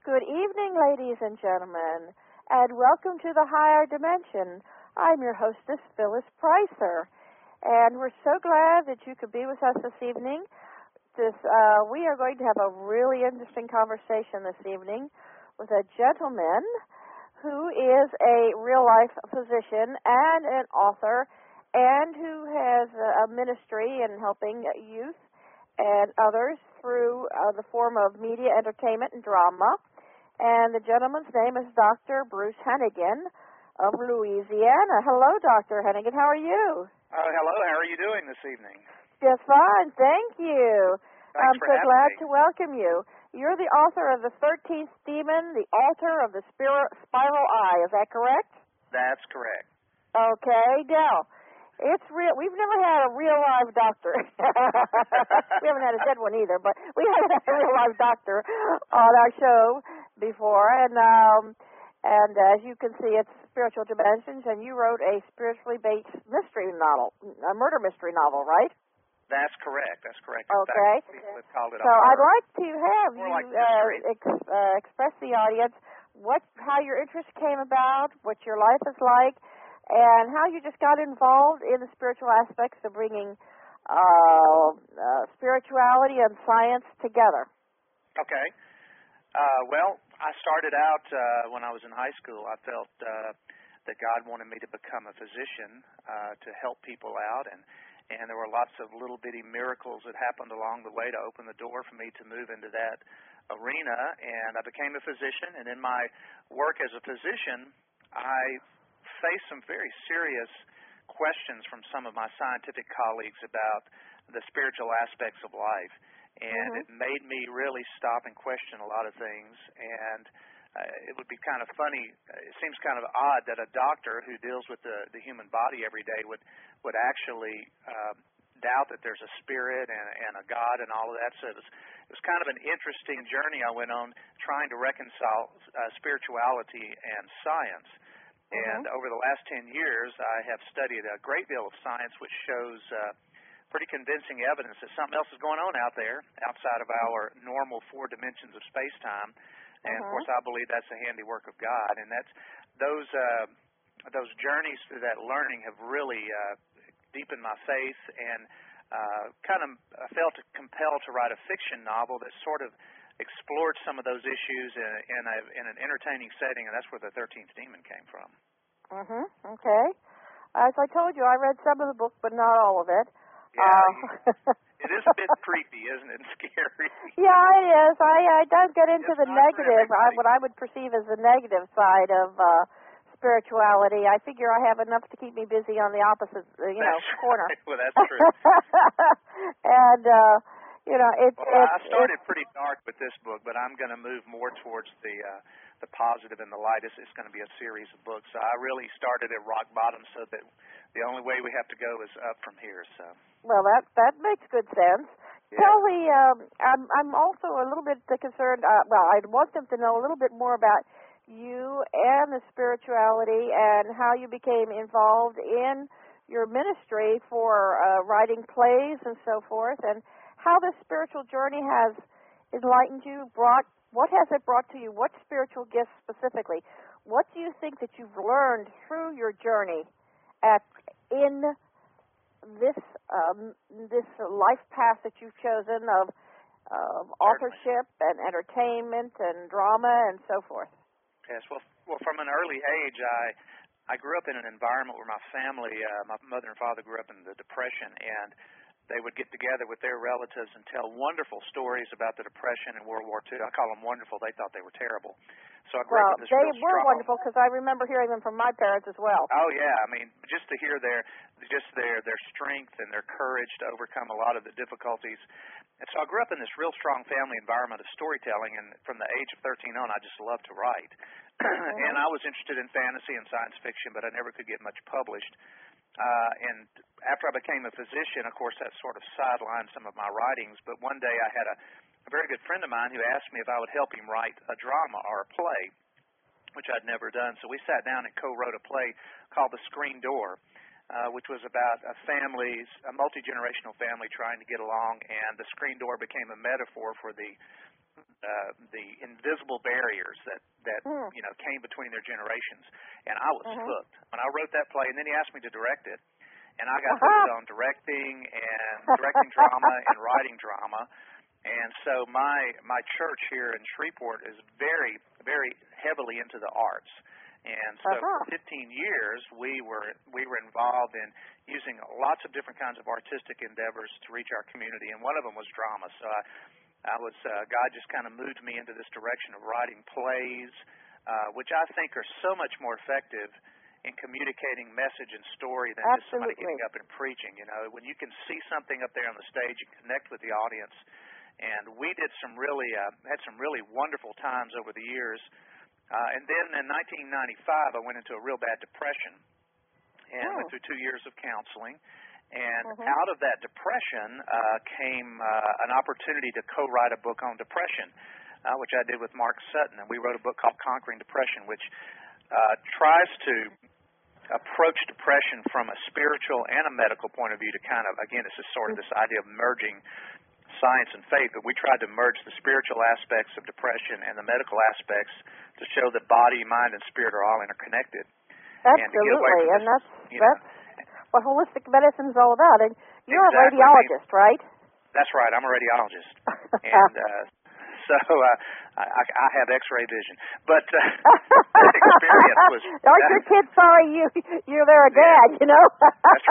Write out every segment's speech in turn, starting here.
Good evening, ladies and gentlemen, and welcome to the Higher Dimension. I'm your hostess, Phyllis Pricer, and we're so glad that you could be with us this evening. We are going to have a really interesting conversation this evening with a gentleman who is a real-life physician and an author, and who has a ministry in helping youth and others through the form of media, entertainment, and drama. And the gentleman's name is Dr. Bruce Hennigan of Louisiana. Hello, Dr. Hennigan. How are you? Hello. How are you doing this evening? Just fine. Thank you. Thanks I'm for so having glad me. to welcome you. You're the author of The 13th Demon, the author of The Spiral Eye. Is that correct? That's correct. Okay. Now, it's real. We've never had a real live doctor. We haven't had a dead one either, but we haven't had a real live doctor on our show before. And as you can see, it's Spiritual Dimensions, and you wrote a spiritually based mystery novel, a murder mystery novel, right? That's correct. That's correct. Okay. In fact, people have called it So I'd like to have more you like mystery. express the audience how your interest came about, what your life is like, and how you just got involved in the spiritual aspects of bringing spirituality and science together. Okay. Well, I started out when I was in high school. I felt that God wanted me to become a physician to help people out, and there were lots of little bitty miracles that happened along the way to open the door for me to move into that arena, and I became a physician. And in my work as a physician, I faced some very serious questions from some of my scientific colleagues about the spiritual aspects of life, and it made me really stop and question a lot of things. And it would be kind of funny. It seems kind of odd that a doctor who deals with the human body every day would actually doubt that there's a spirit and a God and all of that. So it was kind of an interesting journey I went on trying to reconcile spirituality and science. And over the last 10 years, I have studied a great deal of science which shows pretty convincing evidence that something else is going on out there outside of our normal 4 dimensions of space-time. And, of course, I believe that's the handiwork of God. And that's those journeys through that learning have really deepened my faith, and kind of felt compelled to write a fiction novel that sort of explored some of those issues in an entertaining setting, and that's where The 13th Demon came from. Okay. As I told you, I read some of the book, but not all of it. Yeah, it is a bit creepy, isn't it? Scary. Yeah, it is. I does get into the negative, what I would perceive as the negative side of spirituality. I figure I have enough to keep me busy on the opposite, corner. Right. Well, that's true. And I started pretty dark with this book, but I'm going to move more towards the positive and the light. It's going to be a series of books. So I really started at rock bottom, so that the only way we have to go is up from here. So. Well, that makes good sense. Yeah. Tell me, I'm also a little bit concerned. I'd want them to know a little bit more about you and the spirituality and how you became involved in your ministry for writing plays and so forth, and how the spiritual journey has enlightened you, what has it brought to you? What spiritual gifts specifically? What do you think that you've learned through your journey in this life path that you've chosen of authorship and entertainment and drama and so forth? Yes, well, from an early age, I grew up in an environment where my family, my mother and father grew up in the Depression, and they would get together with their relatives and tell wonderful stories about the Depression and World War II. I call them wonderful. They thought they were terrible. So I grew up in this they real were strong... wonderful, because I remember hearing them from my parents as well. Oh, yeah. I mean, just to hear their strength and their courage to overcome a lot of the difficulties. And so I grew up in this real strong family environment of storytelling, and from the age of 13 on, I just loved to write. And I was interested in fantasy and science fiction, but I never could get much published. And after I became a physician, of course, that sort of sidelined some of my writings. But one day I had a very good friend of mine who asked me if I would help him write a drama or a play, which I'd never done. So we sat down and co-wrote a play called The Screen Door, which was about a multi-generational family trying to get along, and the screen door became a metaphor for the the invisible barriers that came between their generations, and I was hooked when I wrote that play. And then he asked me to direct it, and I got hooked on directing drama and writing drama. And so my church here in Shreveport is very, very heavily into the arts. And so for 15 years, we were involved in using lots of different kinds of artistic endeavors to reach our community, and one of them was drama. So I was God just kind of moved me into this direction of writing plays, which I think are so much more effective in communicating message and story than just somebody getting up and preaching. You know, when you can see something up there on the stage and connect with the audience. And we did had some really wonderful times over the years. And then in 1995, I went into a real bad depression and went through 2 years of counseling. And out of that depression came an opportunity to co-write a book on depression, which I did with Mark Sutton. And we wrote a book called Conquering Depression, which tries to approach depression from a spiritual and a medical point of view to kind of, again, this is sort of this idea of merging science and faith, but we tried to merge the spiritual aspects of depression and the medical aspects to show that body, mind, and spirit are all interconnected. Absolutely, and that's what holistic medicine is all about. And you're a radiologist, right? That's right. I'm a radiologist, and so I have X-ray vision. But that experience was. Aren't your kids sorry you're their dad? You know. That's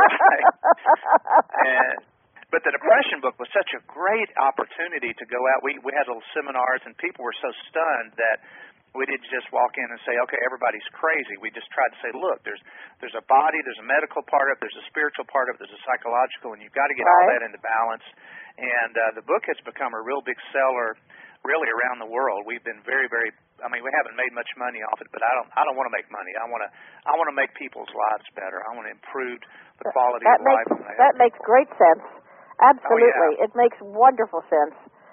right. But the depression book was such a great opportunity to go out. We had little seminars, and people were so stunned that we didn't just walk in and say, okay, everybody's crazy. We just tried to say, look, there's a body, there's a medical part of it, there's a spiritual part of it, there's a psychological, and you've got to get all that into balance. And the book has become a real big seller really around the world. We've been very, very, I mean, we haven't made much money off it, but I don't want to make money. I want to make people's lives better. I want to improve the quality of life. That makes great sense. Absolutely. It makes wonderful sense.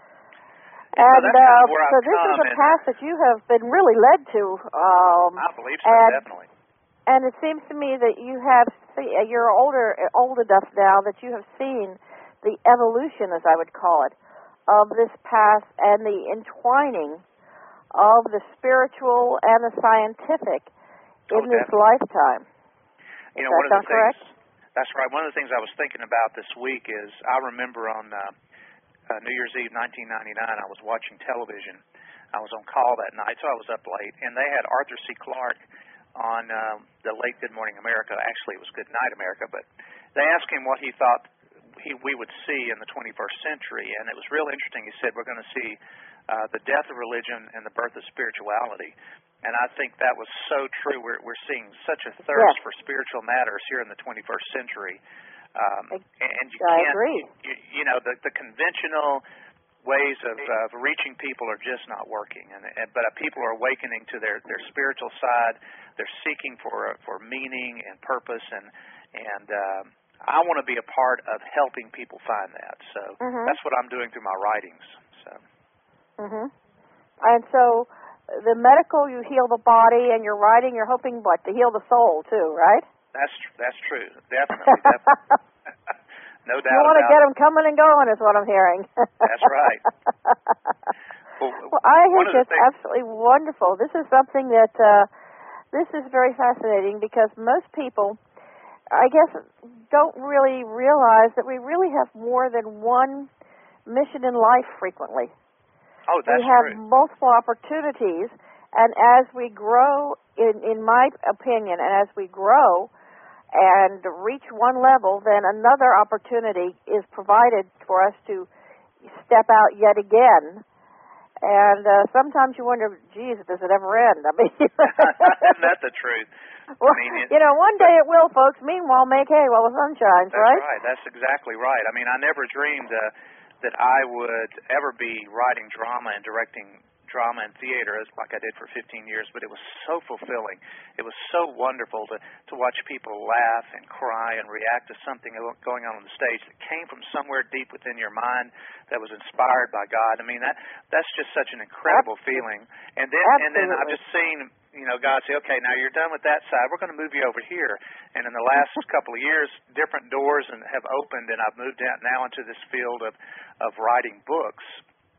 And so this is a path that you have been really led to. I believe so, definitely. And it seems to me that you're old enough now that you have seen the evolution, as I would call it, of this path and the entwining of the spiritual and the scientific in this lifetime. You know, one of the things. That's right. One of the things I was thinking about this week is I remember on New Year's Eve 1999, I was watching television. I was on call that night, so I was up late, and they had Arthur C. Clarke on the late Good Morning America. Actually, it was Good Night America, but they asked him what he thought we would see in the 21st century, and it was real interesting. He said, we're going to see the death of religion and the birth of spirituality. And I think that was so true. We're seeing such a thirst for spiritual matters here in the 21st century. And you can't, agree. You know, the conventional ways of reaching people are just not working. But people are awakening to their spiritual side. They're seeking for meaning and purpose. And I want to be a part of helping people find that. So that's what I'm doing through my writings. So. And so. The medical, you heal the body, and your writing, you're hoping, to heal the soul, too, right? That's true. Definitely. No doubt. You want to get them coming and going, is what I'm hearing. That's right. Well, I think it's absolutely wonderful. This is something that, this is very fascinating because most people, I guess, don't really realize that we really have more than one mission in life frequently. Oh, that's we have true. multiple opportunities, and as we grow, in my opinion, and as we grow and reach one level, then another opportunity is provided for us to step out yet again. And sometimes you wonder, geez, does it ever end? I mean, isn't that the truth? Well, one day it will, folks. Meanwhile, make hay while the sun shines, right? That's right. That's exactly right. I mean, I never dreamed that I would ever be writing drama and directing drama and theater like I did for 15 years, but it was so fulfilling. It was so wonderful to watch people laugh and cry and react to something going on the stage that came from somewhere deep within your mind that was inspired by God. I mean, that's just such an incredible feeling. And then I've just seen, God say, okay, now you're done with that side. We're going to move you over here. And in the last couple of years, different doors have opened, and I've moved out now into this field of writing books.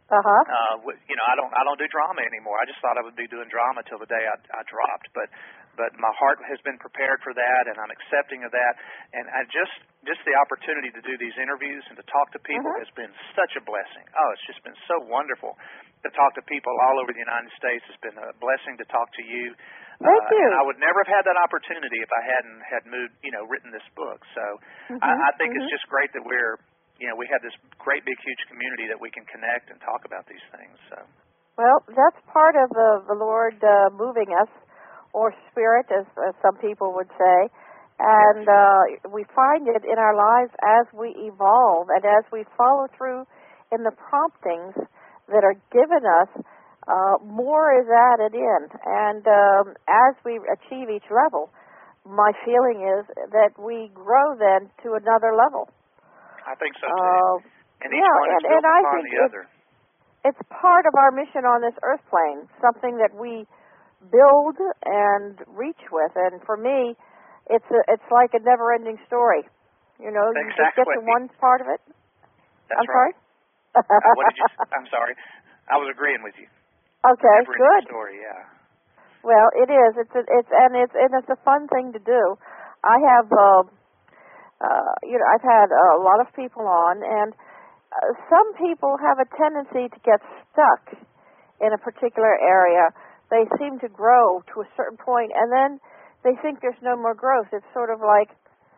Uh-huh. I don't do drama anymore. I just thought I would be doing drama till the day I dropped, but my heart has been prepared for that, and I'm accepting of that. And I just the opportunity to do these interviews and to talk to people has been such a blessing. Oh, it's just been so wonderful to talk to people all over the United States. It's been a blessing to talk to you. Thank you. And I would never have had that opportunity if I hadn't written this book. So I think it's just great that we have this great big huge community that we can connect and talk about these things. So. Well, that's part of the Lord moving us, or Spirit, as some people would say. And we find it in our lives as we evolve and as we follow through in the promptings that are given us. More is added in. And as we achieve each level, my feeling is that we grow then to another level. I think so, too. And each one is built upon the other. It's part of our mission on this earth plane, something that we build and reach with. And for me, it's like a never-ending story. You know, you just get to one part of it. That's right. What did you say? I'm sorry. I was agreeing with you. Okay, good. Story, yeah. Well, it is. It's a fun thing to do. I have, I've had a lot of people on, and some people have a tendency to get stuck in a particular area. They seem to grow to a certain point, and then they think there's no more growth. It's sort of like,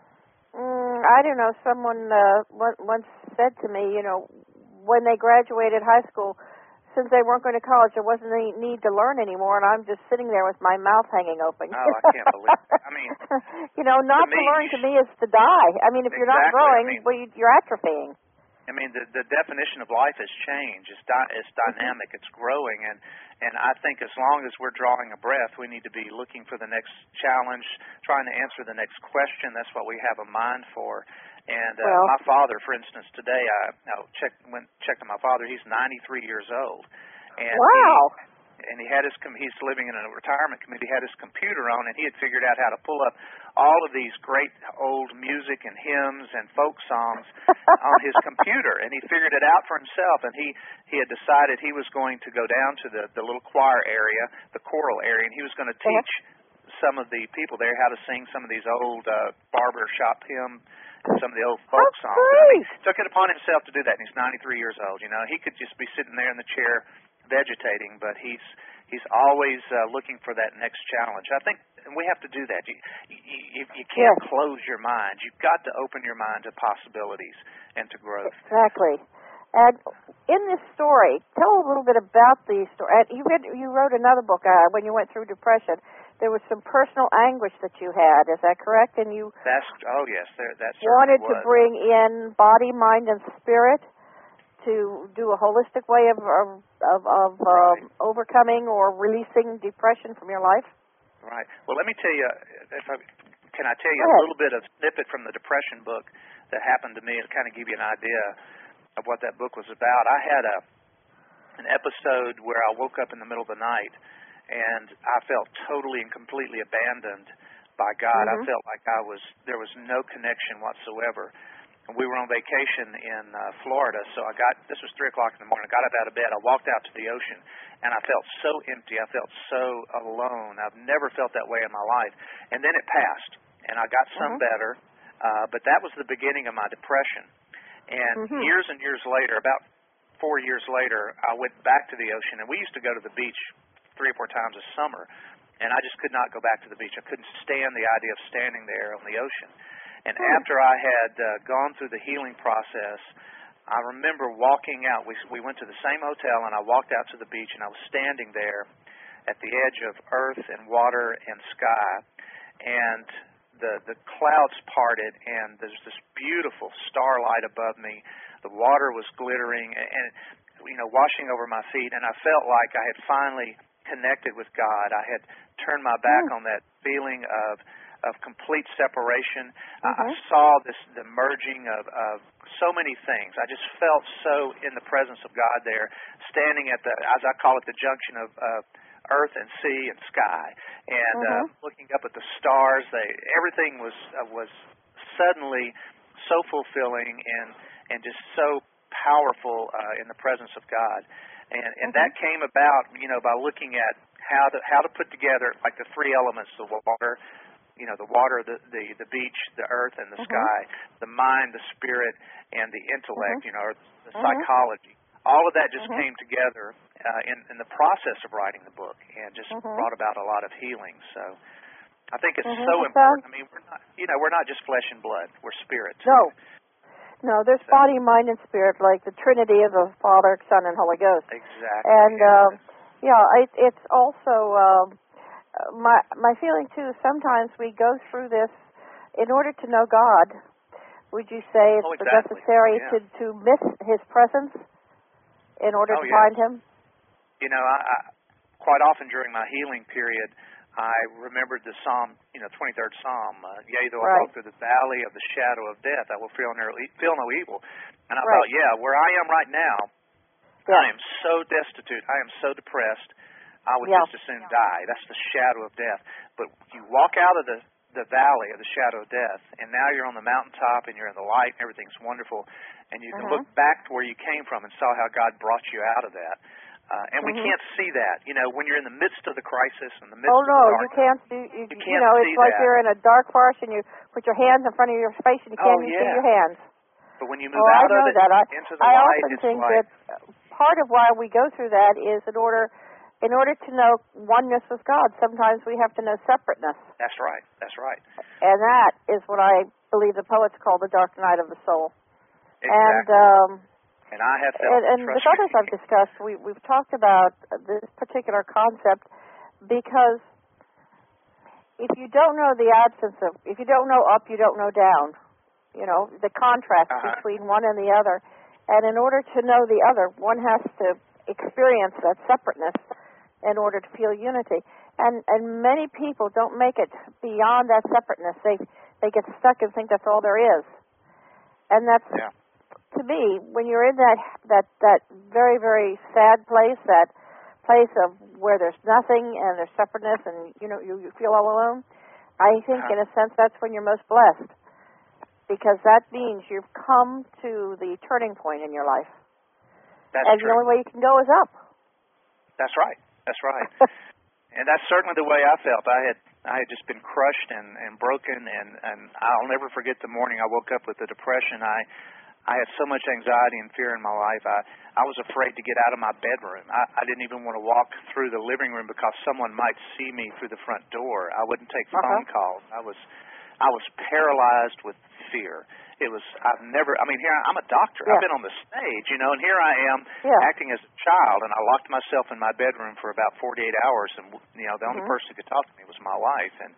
I don't know, someone once said to me, when they graduated high school, since they weren't going to college, there wasn't any need to learn anymore, and I'm just sitting there with my mouth hanging open. Oh, I can't believe it. I mean, not to learn to me is to die. I mean, if you're not growing, you're atrophying. I mean, the definition of life has changed. It's dynamic. It's growing, and I think as long as we're drawing a breath, we need to be looking for the next challenge, trying to answer the next question. That's what we have a mind for. And my father, for instance, today I checked on my father. He's 93 years old. And wow. He had he's living in a retirement community. He had his computer on, and he had figured out how to pull up all of these great old music and hymns and folk songs on his computer. And he figured it out for himself. And he had decided he was going to go down to the little choir area, the choral area, and he was going to teach some of the people there how to sing some of these old barber shop hymns. Some of the old folk songs. Great. Took it upon himself to do that, and he's 93 years old. He could just be sitting there in the chair vegetating, but he's always looking for that next challenge. I think we have to do that. You can't close your mind. You've got to open your mind to possibilities and to growth. Exactly. And in this story, tell a little bit about the story. And you wrote another book when you went through depression. There was some personal anguish that you had. Is that correct? And you yes, that wanted was. To bring in body, mind, and spirit to do a holistic way of overcoming or releasing depression from your life. Right. Well, let me tell you. Can I tell you a little bit of snippet from the depression book that happened to me to kind of give you an idea of what that book was about? I had an episode where I woke up in the middle of the night, and I felt totally and completely abandoned by God. I felt like there was no connection whatsoever. We were on vacation in Florida, so this was 3 o'clock in the morning. I got up out of bed, I walked out to the ocean, and I felt so empty. I felt so alone. I've never felt that way in my life. And then it passed, and I got some better, but that was the beginning of my depression. And years and years later, about 4 years later, I went back to the ocean, and we used to go to the beach 3 or 4 times a summer, and I just could not go back to the beach. I couldn't stand the idea of standing there on the ocean. And after I had gone through the healing process, I remember walking out. We went to the same hotel, and I walked out to the beach, and I was standing there at the edge of earth and water and sky, and the clouds parted, and there's this beautiful starlight above me. The water was glittering and washing over my feet, and I felt like I had finally connected with God. I had turned my back on that feeling of complete separation. I saw the merging of so many things. I just felt so in the presence of God there, standing at as I call it, the junction of earth and sea and sky, and looking up at the stars. Everything was suddenly so fulfilling and just so powerful in the presence of God. And that came about, by looking at how to put together like the three elements: the water, the beach, the earth, and the sky, the mind, the spirit, and the intellect, or the psychology. All of that just came together in the process of writing the book, and just brought about a lot of healing. So I think it's so important. I mean, we're not just flesh and blood; we're spirit too. No, there's body, mind, and spirit, like the Trinity of the Father, Son, and Holy Ghost. Exactly. And it's also my feeling too. Sometimes we go through this in order to know God. Would you say it's necessary to miss His presence in order to find Him? I quite often during my healing period, I remembered the Psalm, 23rd Psalm. Yea, though I walk through the valley of the shadow of death, I will feel no evil. And I thought, where I am right now, I am so destitute. I am so depressed. I would just as soon die. That's the shadow of death. But you walk out of the valley of the shadow of death, and now you're on the mountaintop, and you're in the light, and everything's wonderful. And you can look back to where you came from and saw how God brought you out of that. And we can't see that, when you're in the midst of the crisis, in the midst of the darkness. You can't see. You can't see it's like you're in a dark forest and you put your hands in front of your face and you can't even see your hands. But when you move out of it into the light, I often think that part of why we go through that is in order to know oneness with God, sometimes we have to know separateness. That's right. That's right. And that is what I believe the poets call the dark night of the soul. Exactly. And I have felt and with others I've discussed, we've talked about this particular concept because if you don't know the absence of, if you don't know up, you don't know down. The contrast between one and the other. And in order to know the other, one has to experience that separateness in order to feel unity. And many people don't make it beyond that separateness. They get stuck and think that's all there is. And that's... To me, when you're in that very, very sad place, that place of where there's nothing and there's separateness and you feel all alone, I think in a sense that's when you're most blessed, because that means you've come to the turning point in your life. That's true. The only way you can go is up. That's right. That's right. And that's certainly the way I felt. I had just been crushed and broken, and I'll never forget the morning I woke up with the depression. I had so much anxiety and fear in my life. I was afraid to get out of my bedroom. I didn't even want to walk through the living room because someone might see me through the front door. I wouldn't take phone calls. I was paralyzed with fear. Here I'm a doctor. I've been on the stage, and here I am acting as a child, and I locked myself in my bedroom for about 48 hours, and the only person who could talk to me was my wife. And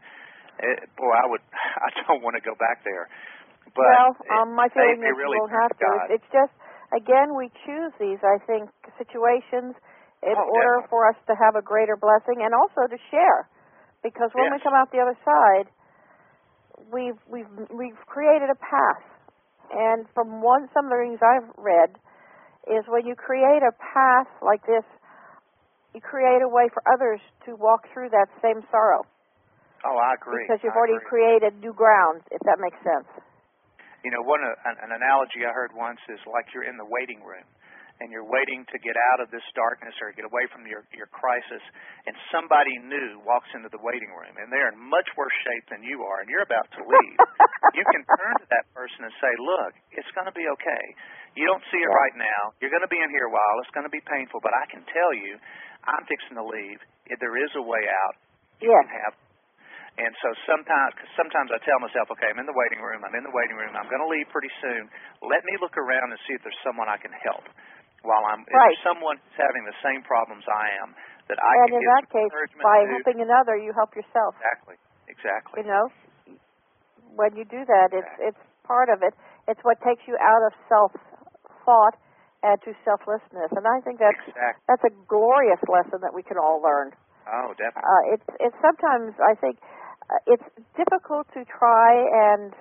I don't want to go back there. But my feeling is really you won't have to. It's just, again, we choose these, I think, situations in order for us to have a greater blessing and also to share. Because when we come out the other side, we've created a path. And from some of the things I've read is when you create a path like this, you create a way for others to walk through that same sorrow. Oh, I agree. Because you've already created new ground, if that makes sense. An analogy I heard once is like you're in the waiting room, and you're waiting to get out of this darkness or get away from your crisis, and somebody new walks into the waiting room, and they're in much worse shape than you are, and you're about to leave. You can turn to that person and say, look, it's going to be okay. You don't see it right now. You're going to be in here a while. It's going to be painful, but I can tell you, I'm fixing to leave. If there is a way out, you can have it. And so sometimes I tell myself, okay, I'm in the waiting room. I'm going to leave pretty soon. Let me look around and see if there's someone I can help. If there's someone who's having the same problems I am, that I can give some encouragement. By helping another, you help yourself. Exactly. When you do that, it's part of it. It's what takes you out of self-thought and to selflessness. And I think that's a glorious lesson that we can all learn. Oh, definitely. It's sometimes, I think, it's difficult to try and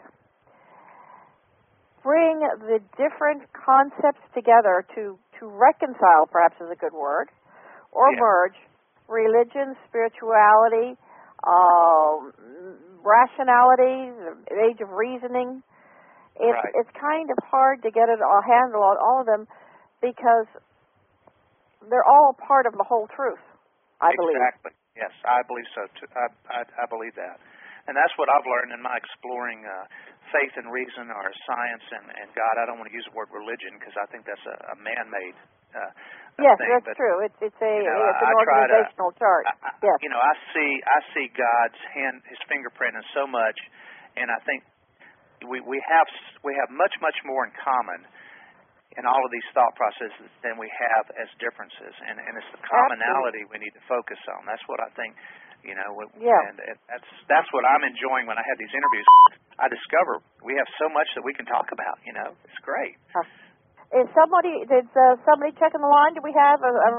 bring the different concepts together to reconcile, perhaps is a good word, or merge religion, spirituality, rationality, the age of reasoning. Right. It's kind of hard to get it all handle on all of them because they're all part of the whole truth, I believe. Exactly. Yes, I believe so too. I believe that. And that's what I've learned in my exploring faith and reason or science and God. I don't want to use the word religion because I think that's a man-made yes, thing. That's true. It's an organizational chart. Yes. I see God's hand, His fingerprint in so much, and I think we have much more in common in all of these thought processes than we have as differences, and it's the commonality we need to focus on. That's what I think, and that's what I'm enjoying when I have these interviews. I discover we have so much that we can talk about. It's great. Did somebody check in the line? Do we have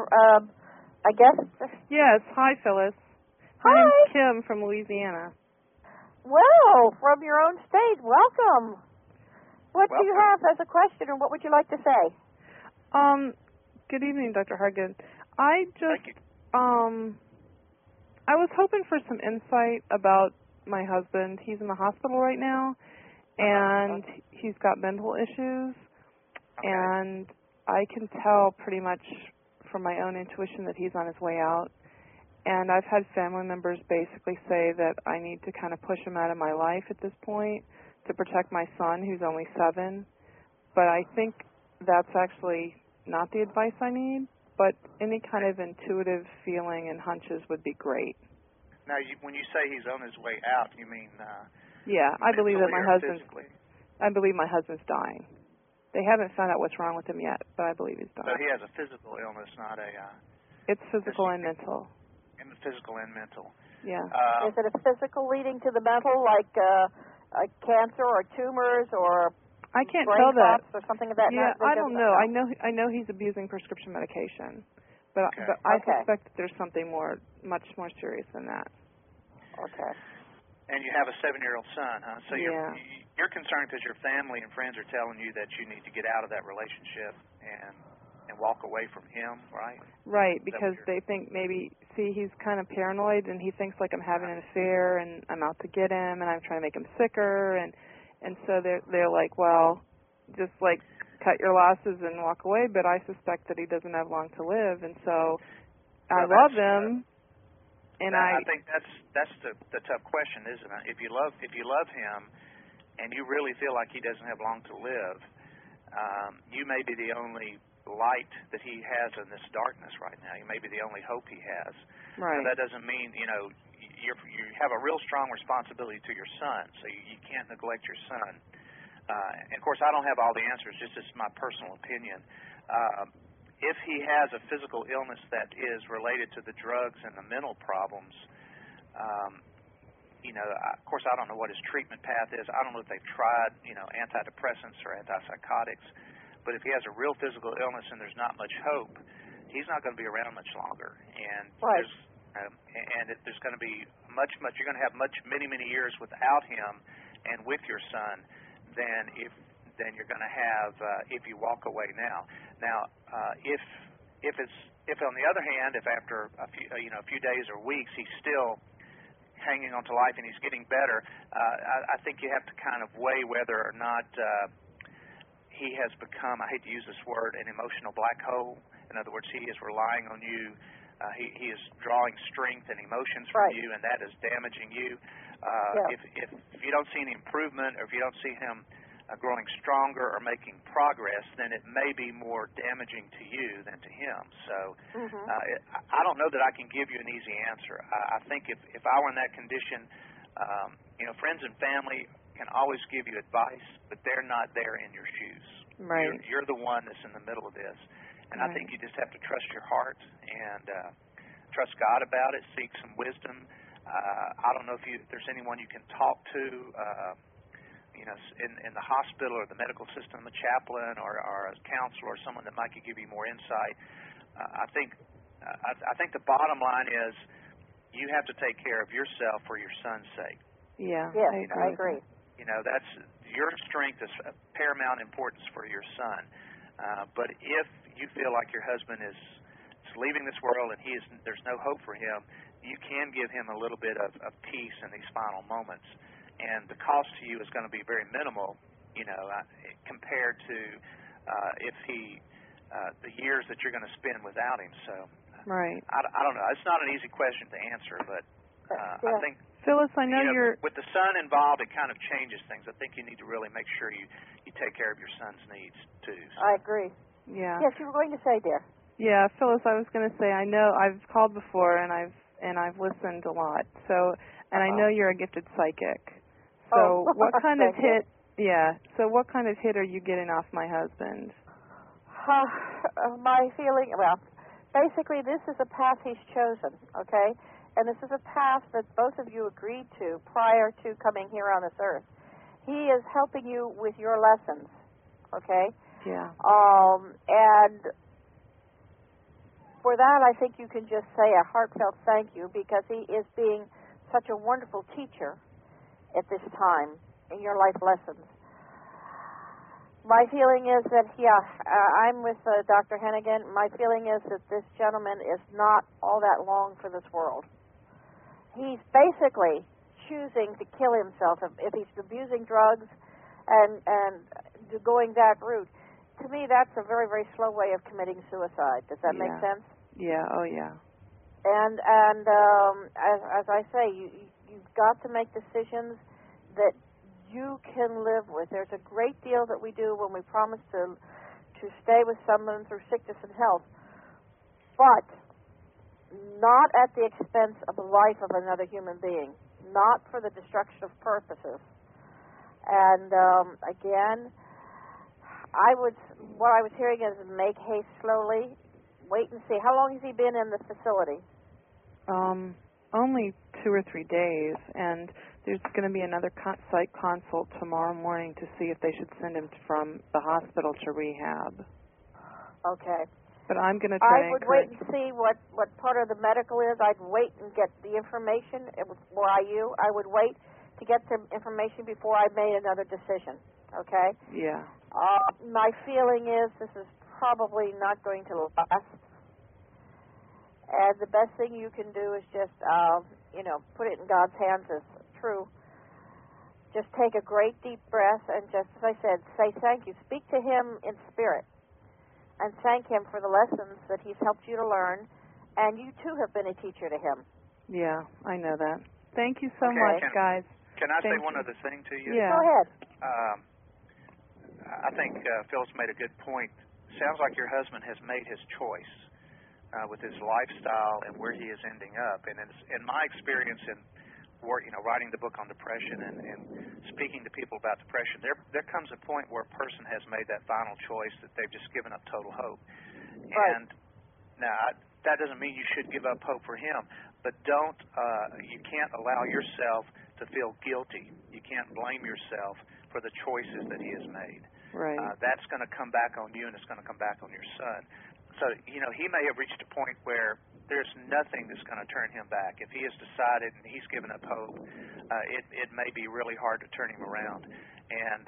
a guest? Yes. Hi, Phyllis. My name's Kim from Louisiana. Well, from your own state. Welcome. What do you have as a question, or what would you like to say? Good evening, Dr. Hargan. I Thank you. I was hoping for some insight about my husband. He's in the hospital right now, and he's got mental issues, and I can tell pretty much from my own intuition that he's on his way out. And I've had family members basically say that I need to kind of push him out of my life at this point to protect my son, who's only 7. But I think that's actually not the advice I need, but any kind of intuitive feeling and hunches would be great. Now, when you say he's on his way out, you mean yeah, I believe that physically? I believe my husband's dying. They haven't found out what's wrong with him yet, but I believe he's dying. So he has a physical illness, not a... it's physical and mental. Physical and mental. Yeah. Is it a physical leading to the mental, like cancer or tumors or I can't brain tell that. or something of that? Yeah, I don't know. I know he's abusing prescription medication, but I suspect that there's something much more serious than that. Okay. And you have a 7-year-old son, huh? So you're concerned because your family and friends are telling you that you need to get out of that relationship and walk away from him, right? Right, because they think he's kind of paranoid and he thinks like I'm having an affair and I'm out to get him and I'm trying to make him sicker and so they're like, well, just like cut your losses and walk away, but I suspect that he doesn't have long to live, and so I love him. And I think that's the tough question, isn't it? If you love him and you really feel like he doesn't have long to live, you may be the only light that he has in this darkness right now. You may be the only hope he has. Right. Now, that doesn't mean, you have a real strong responsibility to your son, so you can't neglect your son. And of course, I don't have all the answers, just as my personal opinion. If he has a physical illness that is related to the drugs and the mental problems, of course, I don't know what his treatment path is. I don't know if they've tried, antidepressants or antipsychotics. But if he has a real physical illness and there's not much hope, he's not going to be around much longer. And there's going to be you're going to have many years without him and with your son than you're going to have if you walk away now. Now, if on the other hand, if after a few days or weeks he's still hanging on to life and he's getting better, I think you have to kind of weigh whether or not he has become, I hate to use this word, an emotional black hole. In other words, he is relying on you. He is drawing strength and emotions from you, and that is damaging you. If you don't see any improvement, or if you don't see him growing stronger or making progress, then it may be more damaging to you than to him. So I don't know that I can give you an easy answer. I think if I were in that condition, friends and family can always give you advice, but they're not there in your shoes. Right. You're the one that's in the middle of this. And I think you just have to trust your heart and trust God about it, seek some wisdom. I don't know if there's anyone you can talk to, in the hospital or the medical system, a chaplain or a counselor or someone that might give you more insight. I think the bottom line is you have to take care of yourself for your son's sake. Yeah, I agree. That's your strength is of paramount importance for your son. But if you feel like your husband is leaving this world and there's no hope for him, you can give him a little bit of peace in these final moments. And the cost to you is going to be very minimal, compared to if he the years that you're going to spend without him. So right. I don't know. It's not an easy question to answer, but I think, Phyllis, I know you're with the son involved, it kind of changes things. I think you need to really make sure you take care of your son's needs too. So. I agree. Yeah. Yes, you were going to say, dear. Yeah, Phyllis, I was going to say I know I've called before and I've listened a lot. So, and I know you're a gifted psychic. So, what kind of hit? Yeah. So, what kind of hit are you getting off my husband? My feeling, well, basically this is a path he's chosen, okay? And this is a path that both of you agreed to prior to coming here on this earth. He is helping you with your lessons, okay? Yeah. And for that, I think you can just say a heartfelt thank you, because he is being such a wonderful teacher at this time in your life lessons. My feeling is that, I'm with Dr. Hennigan. My feeling is that this gentleman is not all that long for this world. He's basically choosing to kill himself if he's abusing drugs and going that route. To me, that's a very, very slow way of committing suicide. Does that make sense? Yeah. Oh, yeah. And as I say, you've got to make decisions that you can live with. There's a great deal that we do when we promise to stay with someone through sickness and health, but not at the expense of the life of another human being, not for the destruction of purposes. And again, what I was hearing is make haste slowly, wait and see. How long has he been in the facility? Only 2 or 3 days, and there's going to be another psych consult tomorrow morning to see if they should send him from the hospital to rehab. Okay. But I'm going to try I would wait and see what part of the medical is. I'd wait and get the information. Were I you, I would wait to get the information before I made another decision. Okay? Yeah. My feeling is this is probably not going to last. And the best thing you can do is just, put it in God's hands as true. Just take a great deep breath and just, as I said, say thank you. Speak to him in spirit and thank him for the lessons that he's helped you to learn. And you, too, have been a teacher to him. Yeah, I know that. Thank you so much, guys. Can I say one other thing to you? Yeah. Go ahead. I think Phyllis made a good point. Sounds like your husband has made his choice with his lifestyle and where he is ending up. And in my experience in writing the book on depression and speaking to people about depression, there comes a point where a person has made that final choice that they've just given up total hope. Right. And now that doesn't mean you should give up hope for him, but you can't allow yourself to feel guilty. You can't blame yourself for the choices that he has made. Right. That's going to come back on you, and it's going to come back on your son. So, he may have reached a point where there's nothing that's going to turn him back. If he has decided and he's given up hope, it may be really hard to turn him around. And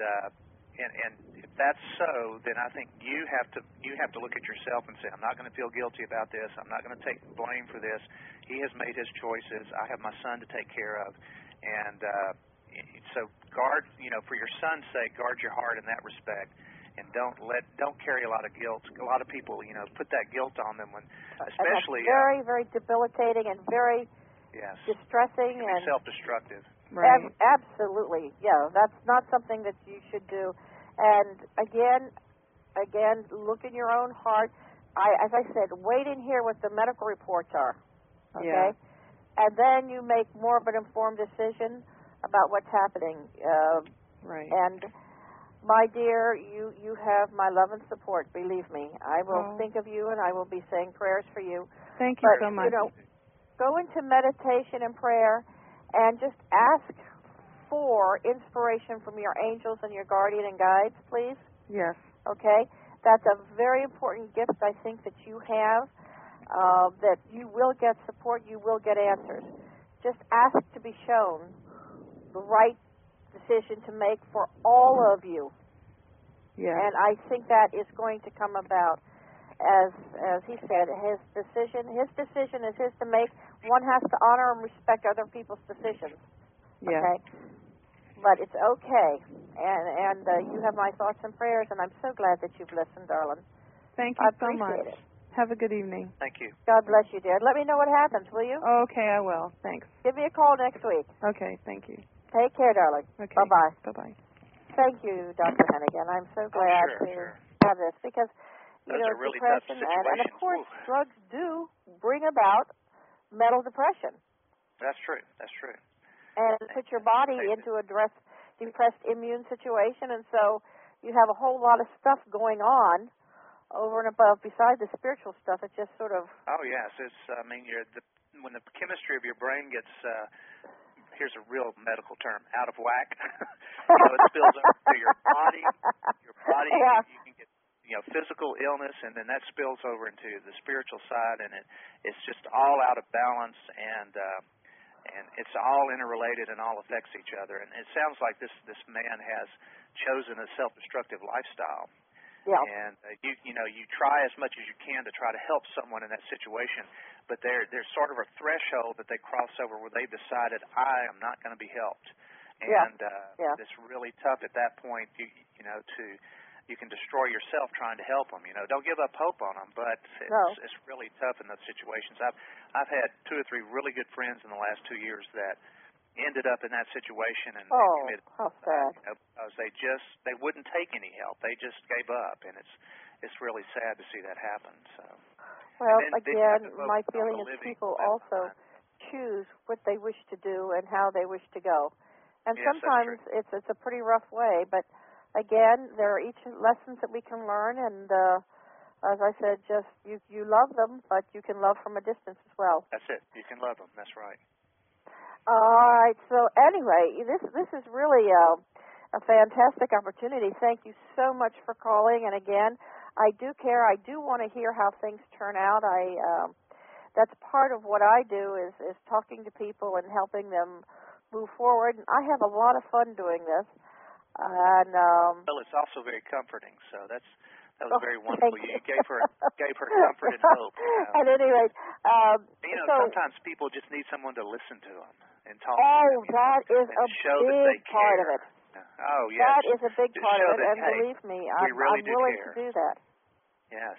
if that's so, then I think you have to look at yourself and say, I'm not going to feel guilty about this. I'm not going to take blame for this. He has made his choices. I have my son to take care of. And so guard, for your son's sake, guard your heart in that respect. And don't carry a lot of guilt. A lot of people, put that guilt on them especially and that's very, very debilitating and very distressing and self-destructive. Right. Absolutely, yeah. That's not something that you should do. And again, look in your own heart. As I said, wait and hear what the medical reports are. Okay, and then you make more of an informed decision about what's happening. Right. And my dear, you have my love and support. Believe me, I will think of you, and I will be saying prayers for you. Thank you so much. Go into meditation and prayer, and just ask for inspiration from your angels and your guardian and guides, please. Yes. Okay, that's a very important gift I think that you have. That you will get support, you will get answers. Just ask to be shown the right decision to make for all of you. Yeah. And I think that is going to come about. As he said, his decision is his to make. One has to honor and respect other people's decisions. Yeah. Okay? but it's okay. And you have my thoughts and prayers, and I'm so glad that you've listened, darling. Thank you so much. I appreciate it. Have a good evening. Thank you. God bless you, dear. Let me know what happens, will you? Okay, I will. Thanks. Give me a call next week. Okay, thank you. Take care, darling. Okay. Bye-bye. Bye-bye. Thank you, Dr. Hennigan. I'm so glad to have this because, Those are really tough depression situations. and of course, drugs do bring about mental depression. That's true. That's true. And put your body into a depressed immune situation, and so you have a whole lot of stuff going on over and above, besides the spiritual stuff. It just sort of... Oh, yes. It's, when the chemistry of your brain gets, here's a real medical term, out of whack, it spills over to your body. Yeah. You can get, physical illness, and then that spills over into the spiritual side, and it's just all out of balance, and it's all interrelated and all affects each other. And it sounds like this man has chosen a self-destructive lifestyle. Yeah. And you try as much as you can to try to help someone in that situation, but there's sort of a threshold that they cross over where they've decided, I am not going to be helped. And it's really tough at that point. You can destroy yourself trying to help them. Don't give up hope on them, but it's really tough in those situations. I've had 2 or 3 really good friends in the last 2 years that ended up in that situation, and how sad. They wouldn't take any help. They just gave up, and it's really sad to see that happen. So, well, again, my feeling is people also choose what they wish to do and how they wish to go, and sometimes it's a pretty rough way. But again, there are each lessons that we can learn, and as I said, just you love them, but you can love from a distance as well. That's it. You can love them. That's right. All right. So anyway, this is really a fantastic opportunity. Thank you so much for calling. And again, I do care. I do want to hear how things turn out. That's part of what I do is talking to people and helping them move forward. And I have a lot of fun doing this. And well, it's also very comforting. So that was very wonderful. You gave her comfort and hope. At any rate, sometimes people just need someone to listen to them and talk to them. That is a big part of it. Oh, yes. That is a big part of it, and hey, believe me, I'm willing to do that. Yes.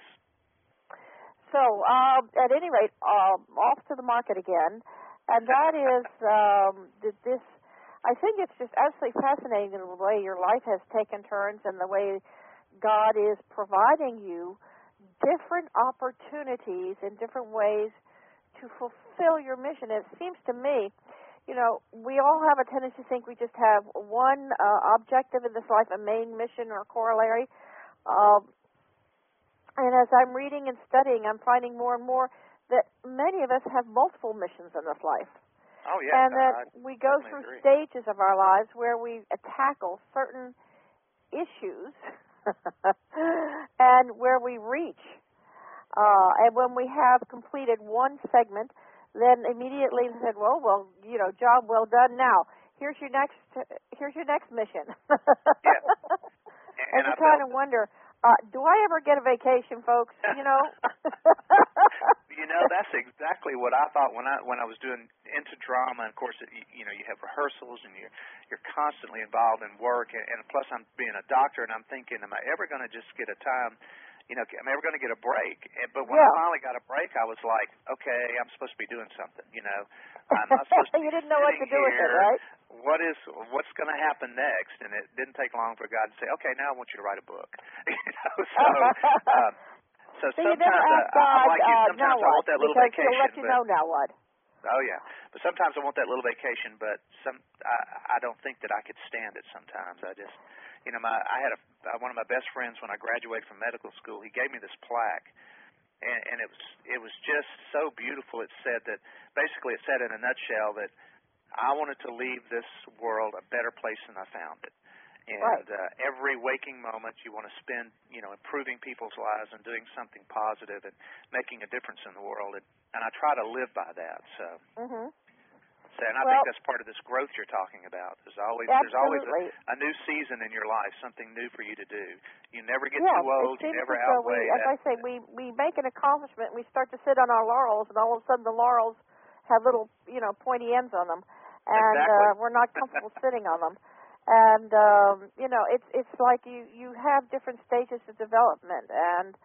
So, at any rate, off to the market again, and that is this. I think it's just absolutely fascinating the way your life has taken turns and the way God is providing you different opportunities in different ways to fulfill your mission. It seems to me, we all have a tendency to think we just have one objective in this life, a main mission or corollary. And as I'm reading and studying, I'm finding more and more that many of us have multiple missions in this life. Oh, yeah. And that we go through stages of our lives where we tackle certain issues and where we reach. And when we have completed one segment, then immediately said, well, job well done. Now, here's your next mission. Yeah. And you kind of wonder, do I ever get a vacation, folks? That's exactly what I thought when I was doing into drama. And of course, you have rehearsals and you're constantly involved in work. And plus, I'm being a doctor, and I'm thinking, am I ever going to just get a time? Am I ever going to get a break? But when I finally got a break, I was like, okay, I'm supposed to be doing something. I'm not supposed to be You didn't know what to do with it, right? What's going to happen next? And it didn't take long for God to say, okay, now I want you to write a book. So you sometimes never ask God, I'm like you. Sometimes I want that little vacation. He'll let you know now what. Oh yeah, but sometimes I want that little vacation. But I don't think that I could stand it. Sometimes I just, I had one of my best friends when I graduated from medical school. He gave me this plaque, and it was just so beautiful. It said that basically it said in a nutshell that I wanted to leave this world a better place than I found it. And every waking moment you want to spend, improving people's lives and doing something positive and making a difference in the world. And I try to live by that. So, and I think that's part of this growth you're talking about. There's always a new season in your life, something new for you to do. You never get too old. You never outweigh As I that. say, we make an accomplishment, and we start to sit on our laurels, and all of a sudden the laurels have little, pointy ends on them, and we're not comfortable sitting on them. And it's like you have different stages of development, and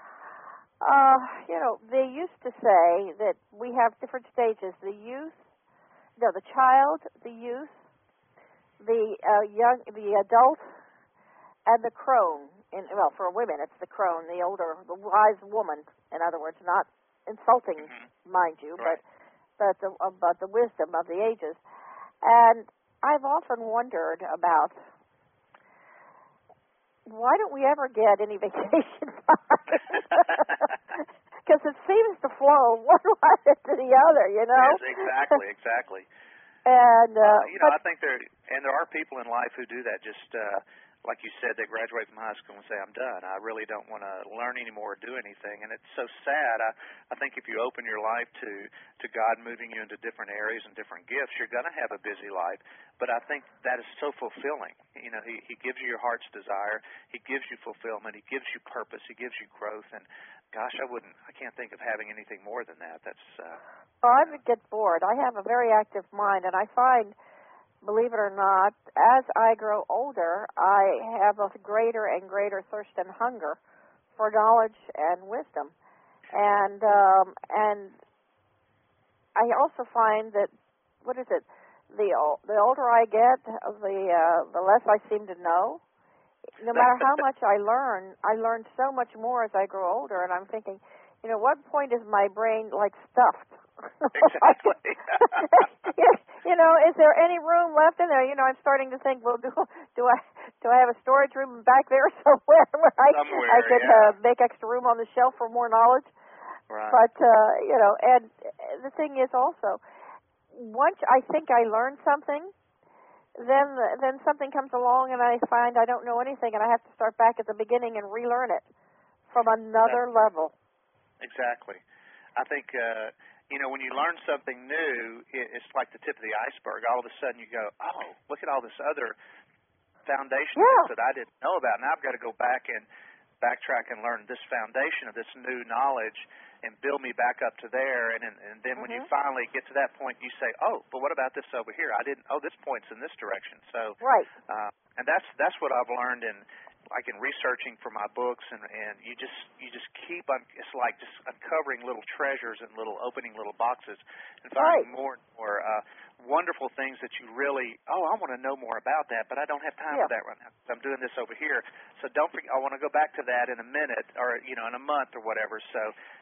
they used to say that we have different stages: the child, the youth, the adult, and the crone. For women, it's the crone, the older, the wise woman. In other words, not insulting, mind you, right. but the wisdom of the ages. And I've often wondered about why don't we ever get any vacation time? Because it seems to flow one way to the other, Yes, exactly. And I think there are people in life who do that. Just like you said, they graduate from high school and say, "I'm done. I really don't want to learn anymore or do anything." And it's so sad. I think if you open your life to God moving you into different areas and different gifts, you're going to have a busy life. But I think that is so fulfilling. He gives you your heart's desire. He gives you fulfillment. He gives you purpose. He gives you growth. And gosh, I can't think of having anything more than that. That's. I would get bored. I have a very active mind, and I find, believe it or not, as I grow older, I have a greater and greater thirst and hunger for knowledge and wisdom. And I also find that, the older I get, the less I seem to know. No matter how much I learn so much more as I grow older, and I'm thinking, what point is my brain stuffed? Exactly. Is there any room left in there? I'm starting to think, well, do I have a storage room back there somewhere where I could make extra room on the shelf for more knowledge? Right. But and the thing is also, once I think I learned something, then something comes along and I find I don't know anything, and I have to start back at the beginning and relearn it from another level. Exactly. I think when you learn something new, it's like the tip of the iceberg. All of a sudden you go, oh, look at all this other foundation that I didn't know about. Now I've got to go back and backtrack and learn this foundation of this new knowledge and build me back up to there. And then when you finally get to that point, you say, oh, but what about this over here? This point's in this direction. So, right. And that's what I've learned in researching for my books, and you just keep on. It's like just uncovering little treasures and opening little boxes and finding more and more wonderful things that you really. Oh, I want to know more about that, but I don't have time for that right now. I'm doing this over here, so don't forget. I want to go back to that in a minute, or in a month, or whatever. So.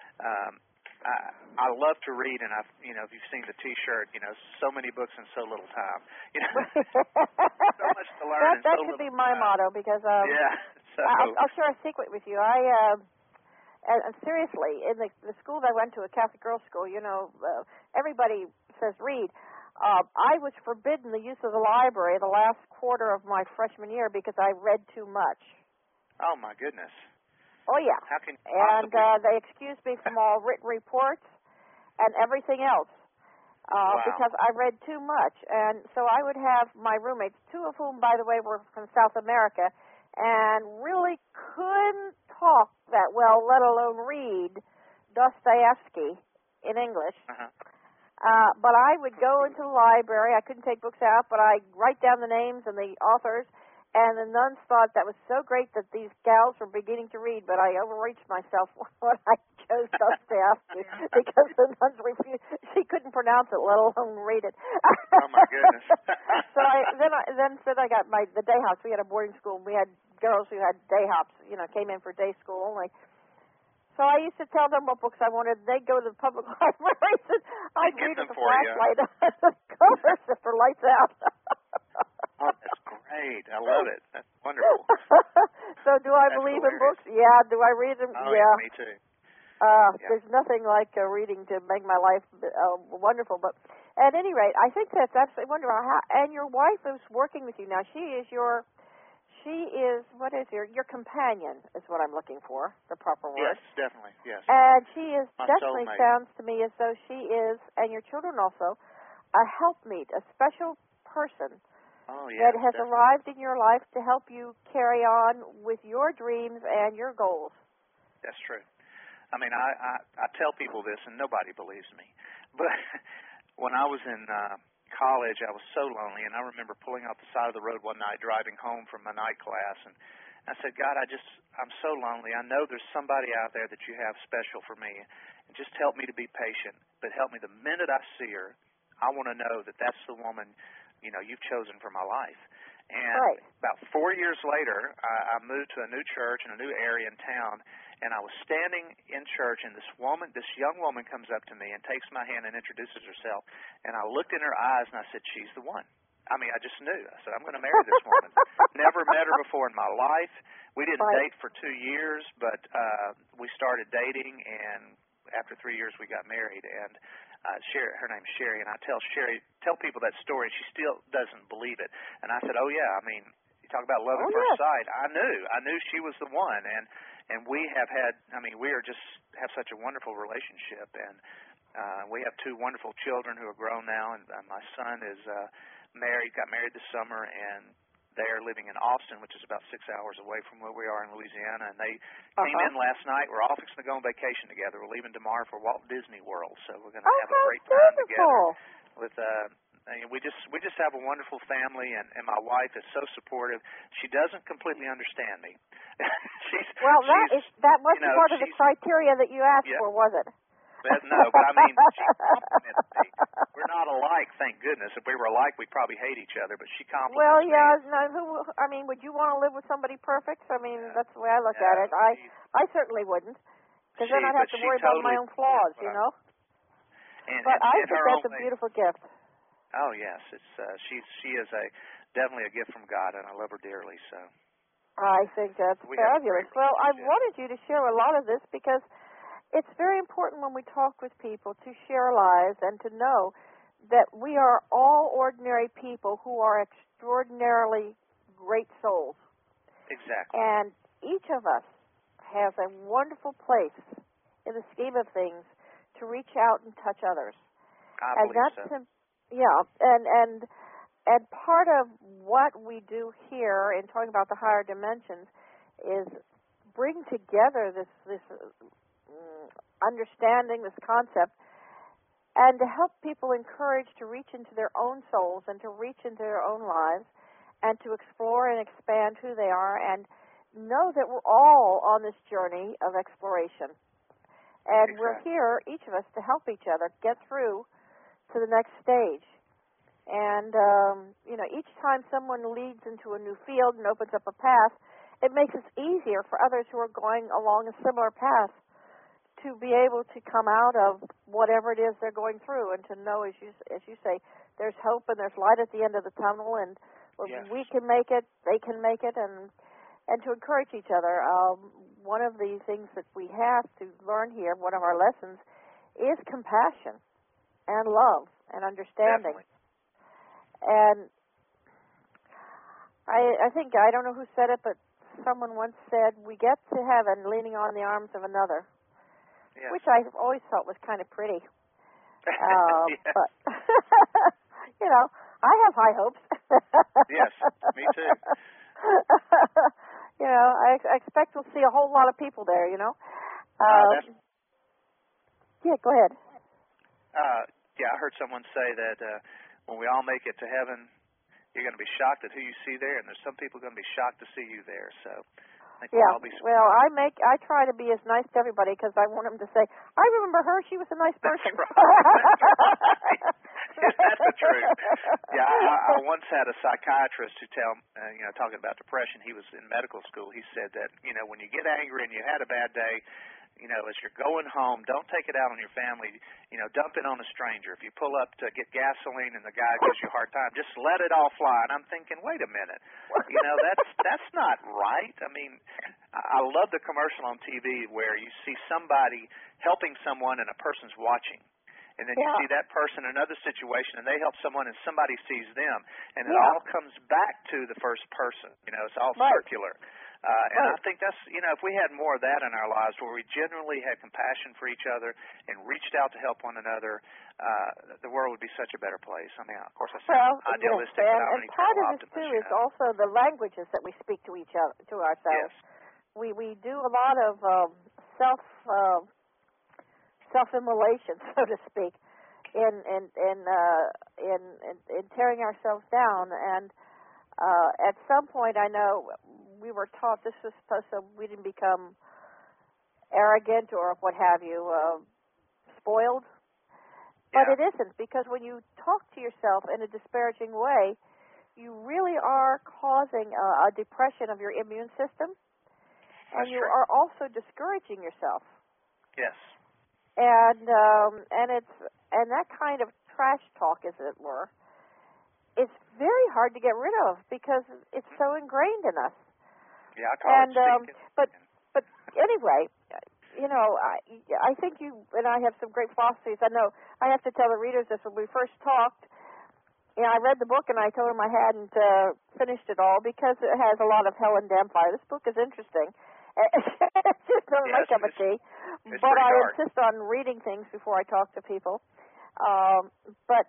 I love to read, and if you've seen the T-shirt, so many books in so little time. So much to learn. That should be my motto, because So. I'll share a secret with you. And seriously, in the school that I went to, a Catholic girls' school, everybody says read. I was forbidden the use of the library the last quarter of my freshman year because I read too much. Oh my goodness. Oh, yeah. How can and they excused me from all written reports and everything else because I read too much. And so I would have my roommates, two of whom, by the way, were from South America, and really couldn't talk that well, let alone read Dostoevsky in English. But I would go into the library. I couldn't take books out, but I'd write down the names and the authors. And the nuns thought that was so great that these gals were beginning to read, but I overreached myself when I chose Dostoevsky because the nuns refused. She couldn't pronounce it, let alone read it. Oh my goodness! So then I got the day hops. We had a boarding school. And we had girls who had day hops. Came in for day school only. So I used to tell them what books I wanted. They'd go to the public libraries, and I'd read with the flashlight on the covers if their lights out. Oh, that's great. I love it. That's wonderful. So do I believe in books? Yeah. Do I read them? Oh, yeah. Me too. There's nothing like reading to make my life wonderful. But at any rate, I think that's absolutely wonderful. And your wife is working with you now. She is your companion is what I'm looking for, the proper word. Yes, definitely. Yes. And she is My definitely soulmate. sounds to me as though she is, and your children also, a helpmeet, a special person. Oh, yeah, that has definitely. arrived in your life to help you carry on with your dreams and your goals. That's true. I mean, I tell people this, and nobody believes me. But when I was in college, I was so lonely, and I remember pulling off the side of the road one night driving home from my night class, and I said, God, I'm so lonely. I know there's somebody out there that you have special for me, and just help me to be patient, but help me the minute I see her, I want to know that that's the woman, you've chosen for my life. And about 4 years later, I moved to a new church in a new area in town, and I was standing in church, and this young woman comes up to me and takes my hand and introduces herself, and I looked in her eyes, and I said, she's the one. I mean, I just knew. I said, I'm going to marry this woman. Never met her before in my life. We didn't date for 2 years, but we started dating, and after 3 years, we got married, and her name's Sherry, and I tell people that story, and she still doesn't believe it. And I said, oh, yeah, I mean, you talk about love at first sight. I knew she was the one, and we have had, we have such a wonderful relationship, and we have 2 wonderful children who are grown now, and my son is got married this summer, and they are living in Austin, which is about 6 hours away from where we are in Louisiana, and they came in last night. We're all fixing to go on vacation together. We're leaving tomorrow for Walt Disney World, so we're going to have a great time together. With we just have a wonderful family, and my wife is so supportive. She doesn't completely understand me. that wasn't part of the criteria that you asked for, was it? No, but I mean, she compliments me. We're not alike, thank goodness. If we were alike, we'd probably hate each other, but she compliments me. Well, yeah, no, would you want to live with somebody perfect? I mean, that's the way I look at it. I certainly wouldn't, because then I'd have to worry about my own flaws, But I think that's a beautiful gift. Oh, yes. She is definitely a gift from God, and I love her dearly, so. I think that's fabulous. Well, I wanted you to share a lot of this because it's very important when we talk with people to share lives and to know that we are all ordinary people who are extraordinarily great souls. Exactly. And each of us has a wonderful place in the scheme of things to reach out and touch others. I believe so. Yeah, and part of what we do here in talking about the higher dimensions is bring together this understanding, this concept, and to help people encourage to reach into their own souls and to reach into their own lives and to explore and expand who they are and know that we're all on this journey of exploration. And we're here, each of us, to help each other get through to the next stage. And, each time someone leads into a new field and opens up a path, it makes it easier for others who are going along a similar path to be able to come out of whatever it is they're going through and to know, as you say, there's hope and there's light at the end of the tunnel, and we can make it, they can make it, and to encourage each other. One of the things that we have to learn here, one of our lessons, is compassion and love and understanding. Definitely. And I think, I don't know who said it, but someone once said, we get to heaven leaning on the arms of another. Yes. Which I always thought was kind of pretty. But, I have high hopes. Yes, me too. I expect we'll see a whole lot of people there, Yeah, go ahead. I heard someone say that when we all make it to heaven, you're going to be shocked at who you see there, and there's some people going to be shocked to see you there, so... Well, I try to be as nice to everybody because I want them to say, I remember her, she was a nice person. That's right. That's the truth. Yeah, I once had a psychiatrist who talking about depression, he was in medical school, he said that, when you get angry and you had a bad day, as you're going home, don't take it out on your family, dump it on a stranger. If you pull up to get gasoline and the guy gives you a hard time, just let it all fly. And I'm thinking, wait a minute, that's not right. I mean, I love the commercial on TV where you see somebody helping someone and a person's watching. And then you see that person in another situation, and they help someone, and somebody sees them. And it all comes back to the first person. It's all circular. And I think that's, if we had more of that in our lives where we genuinely had compassion for each other and reached out to help one another, the world would be such a better place. I mean, of course, I sound idealistic, but I'm an eternal optimist. And part of this, too, is also the languages that we speak to each other, to ourselves. Yes. We do a lot of self-immolation, so to speak. in tearing ourselves down. And at some point, I know we were taught this was supposed to we didn't become arrogant or what have you, spoiled. But it isn't, because when you talk to yourself in a disparaging way, you really are causing a depression of your immune system, and you are also discouraging yourself. Yes. And that kind of trash talk, as it were, is very hard to get rid of because it's so ingrained in us. Yeah, I call it stinking. But anyway, you know, I think you and I have some great philosophies. I know I have to tell the readers this. When we first talked, you know, I read the book and I told him I hadn't finished it all because it has a lot of Helen Dampfire. This book is interesting. It just doesn't make up a tea. But I insist on reading things before I talk to people. But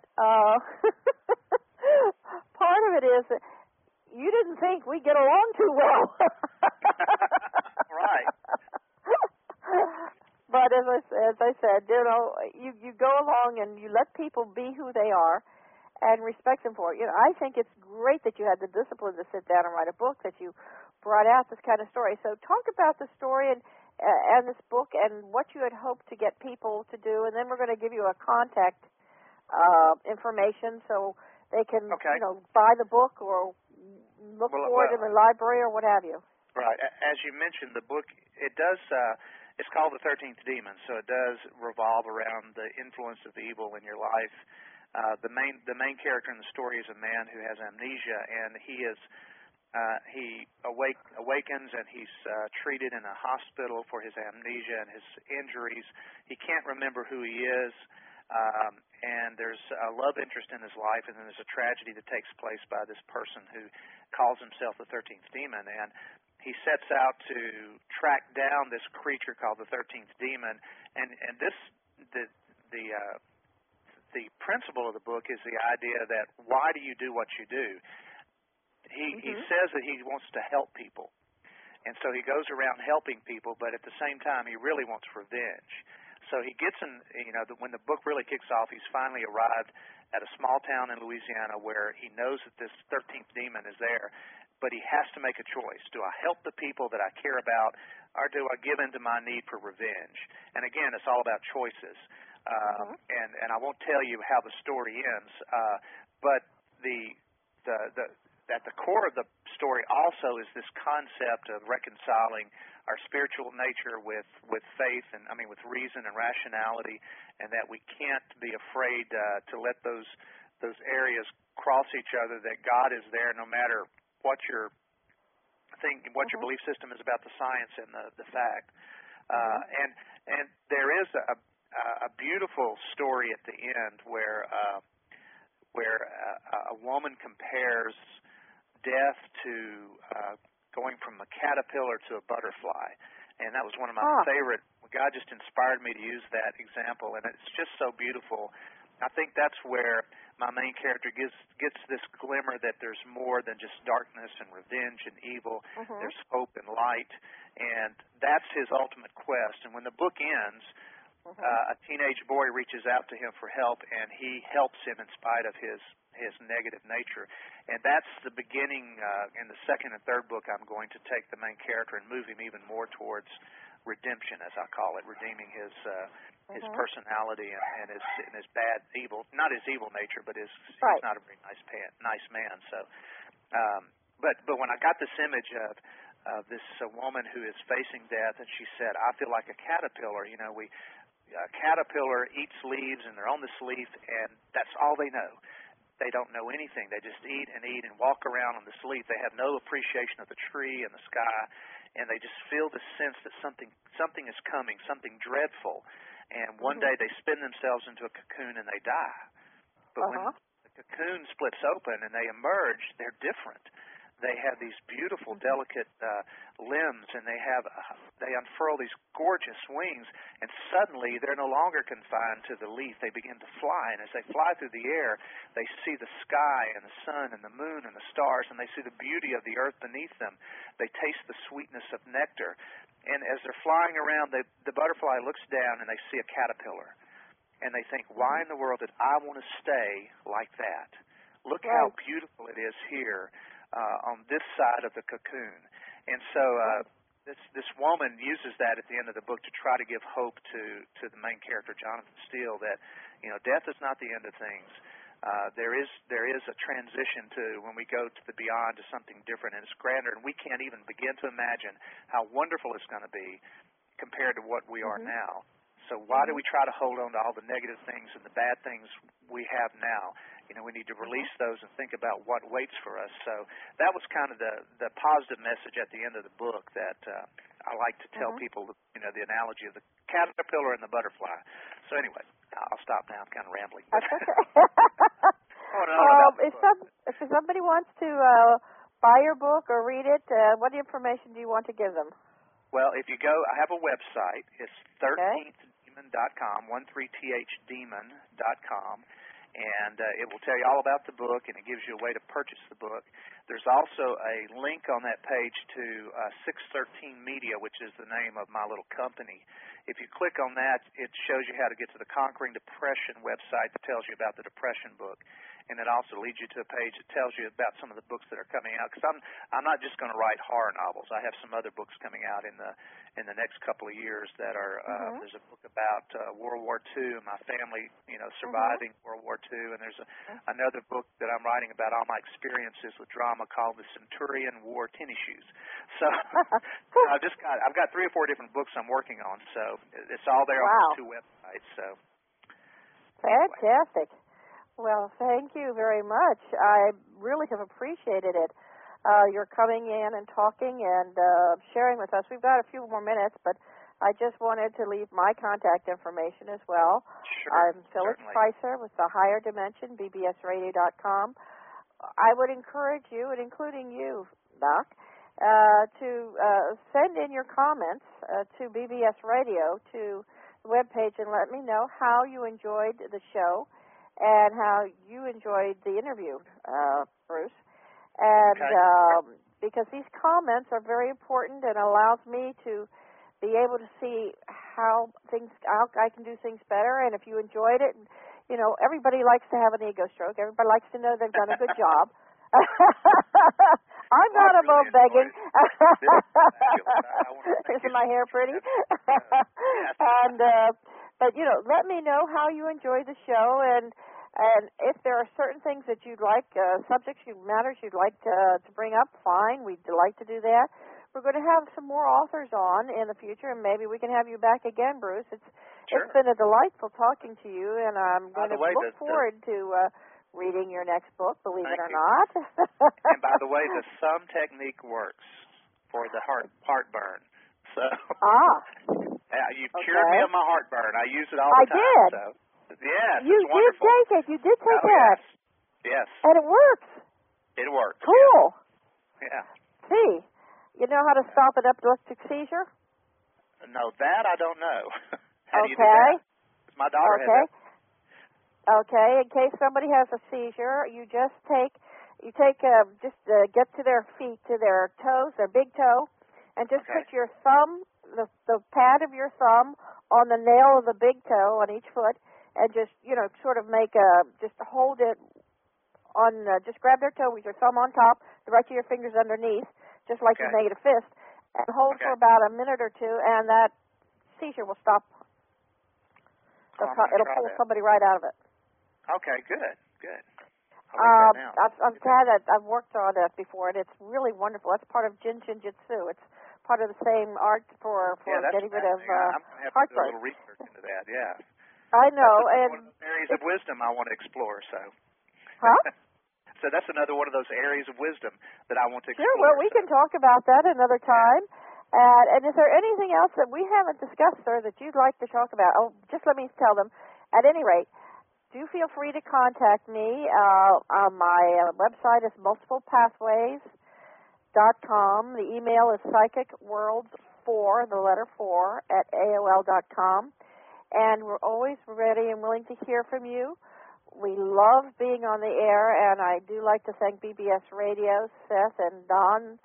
part of it is that you didn't think we get along too well. Right. But as I said, you know, you go along and you let people be who they are and respect them for it. You know, I think it's great that you had the discipline to sit down and write a book, that you brought out this kind of story. So talk about the story and this book and what you had hoped to get people to do, and then we're going to give you a contact information so they can, you know, buy the book or look for it in the library or what have you. Right. As you mentioned, the book, it does, it's called The 13th Demon, so it does revolve around the influence of evil in your life. The main character in the story is a man who has amnesia, and he awakens and he's treated in a hospital for his amnesia and his injuries. He can't remember who he is, and there's a love interest in his life, and then there's a tragedy that takes place by this person who calls himself the 13th Demon, and he sets out to track down this creature called the 13th Demon, and the principle of the book is the idea that why do you do what you do? He says that he wants to help people, and so he goes around helping people, but at the same time he really wants revenge. So he gets in, you know, when the book really kicks off, he's finally arrived at a small town in Louisiana where he knows that this 13th demon is there, but he has to make a choice. Do I help the people that I care about, or do I give in to my need for revenge? And again, it's all about choices. And I won't tell you how the story ends, but at the core of the story also is this concept of reconciling our spiritual nature with faith, and with reason and rationality, and that we can't be afraid to let those areas cross each other, that God is there no matter what your belief system is about the science and the fact. And there is a beautiful story at the end where a woman compares death to going from a caterpillar to a butterfly, and that was one of my favorite. God just inspired me to use that example, and it's just so beautiful. I think that's where my main character gets this glimmer that there's more than just darkness and revenge and evil. There's hope and light, and that's his ultimate quest. And when the book ends, a teenage boy reaches out to him for help, and he helps him in spite of his negative nature. And that's the beginning. In the second and third book, I'm going to take the main character and move him even more towards redemption, as I call it, redeeming his personality and his bad evil, not his evil nature, but he's not a very nice man. So, but when I got this image of this woman who is facing death, and she said, "I feel like a caterpillar. You know, a caterpillar eats leaves, and they're on this leaf, and that's all they know. They don't know anything. They just eat and walk around on this leaf. They have no appreciation of the tree and the sky, and they just feel the sense that something is coming, something dreadful. And one day they spin themselves into a cocoon and they die. But when the cocoon splits open and they emerge, they're different. They have these beautiful, delicate limbs, and they unfurl these gorgeous wings, and suddenly they're no longer confined to the leaf. They begin to fly, and as they fly through the air, they see the sky and the sun and the moon and the stars, and they see the beauty of the earth beneath them. They taste the sweetness of nectar. And as they're flying around, the butterfly looks down, and they see a caterpillar. and they think, why in the world did I want to stay like that? Look Right. how beautiful it is here on this side of the cocoon. And so this woman uses that at the end of the book to try to give hope to the main character, Jonathan Steele, that death is not the end of things. There is a transition to when we go to the beyond to something different, and it's grander, and we can't even begin to imagine how wonderful it's going to be compared to what we are now. So why do we try to hold on to all the negative things and the bad things we have now? We need to release those and think about what waits for us. So that was kind of the positive message at the end of the book that I like to tell people, the analogy of the caterpillar and the butterfly. So anyway, I'll stop now. I'm kind of rambling. That's okay. If somebody wants to buy your book or read it, what information do you want to give them? Well, if you go, I have a website. It's 13thdemon.com, 13thdemon.com, and it will tell you all about the book, and it gives you a way to purchase the book. There's also a link on that page to 613 Media, which is the name of my little company. If you click on that, it shows you how to get to the Conquering Depression website that tells you about the Depression book. And it also leads you to a page that tells you about some of the books that are coming out. Because I'm not just going to write horror novels. I have some other books coming out in the next couple of years that are. There's a book about World War II and my family, surviving World War II. And there's another book that I'm writing about all my experiences with drama called The Centurion Wore Tennis Shoes. So I've got 3 or 4 different books I'm working on. So it's all there on those 2 websites. So fantastic. Well, thank you very much. I really have appreciated it. You're coming in and talking and sharing with us. We've got a few more minutes, but I just wanted to leave my contact information as well. Sure, I'm Phyllis certainly. Pricer with the Higher Dimension, bbsradio.com. I would encourage you, and including you, Doc, to send in your comments to BBS Radio, to the webpage, and let me know how you enjoyed the show and how you enjoyed the interview, Bruce. And because these comments are very important and allows me to be able to see how I can do things better. And if you enjoyed it, everybody likes to have an ego stroke. Everybody likes to know they've done a good job. I'm not above begging. Isn't my hair pretty? And but let me know how you enjoy the show, and if there are certain things that you'd like, subjects, matters you'd like to bring up, fine. We'd like to do that. We're going to have some more authors on in the future, and maybe we can have you back again, Bruce. It's been a delightful talking to you, and I'm going to look forward to reading your next book, believe it or not. And by the way, the Sum technique works for the heartburn. So you've cured me of my heartburn. I use it all the time. I did. So. Yes, you it's wonderful. did take it. You did take that. Yes. And it works. It works. Cool. Yeah. See, you know how to stop an epileptic seizure? No, that I don't know. How do you do that? My daughter has that. Okay. In case somebody has a seizure, you just get to their feet, to their toes, their big toe, and just put your thumb, the pad of your thumb, on the nail of the big toe on each foot, and just, sort of just hold it on, just grab their toe with your thumb on top, the rest of your fingers underneath, just like you made a fist, and hold for about a minute or two, and that seizure will stop. It'll pull somebody right out of it. Okay, good. I'm glad that I've worked on it before, and it's really wonderful. That's part of Jin Shin Jitsu. It's part of the same art for getting rid of I'm going to have to do a little research into that, I know. That's one of those areas of wisdom I want to explore, so. Huh? So that's another one of those areas of wisdom that I want to explore. Sure, well, we can talk about that another time. And is there anything else that we haven't discussed, sir, that you'd like to talk about? Oh, just let me tell them. At any rate, do feel free to contact me. My website is multiplepathways.com. The email is psychicworlds4, the letter 4, at AOL.com. And we're always ready and willing to hear from you. We love being on the air, and I do like to thank BBS Radio, Seth and Don,